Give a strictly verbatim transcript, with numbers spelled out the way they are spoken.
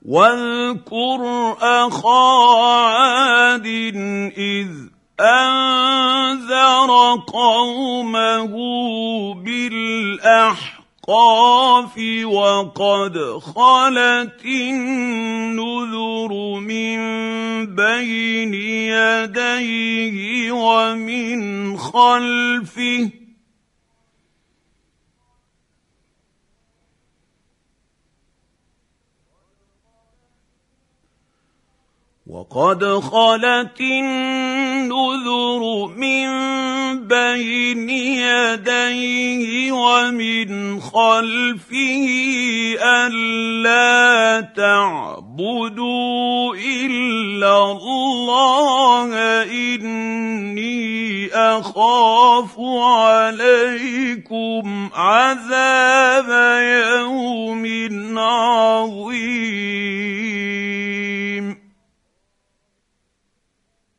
واذكر أخا عاد إذ أنذر قومه بالأحقاف وقد خلت النذر من بين يديه ومن خلفه وقد خلت النذر من بين يديه ومن خلفه ألا تعبدوا إلا الله إني أخاف عليكم عذاب يوم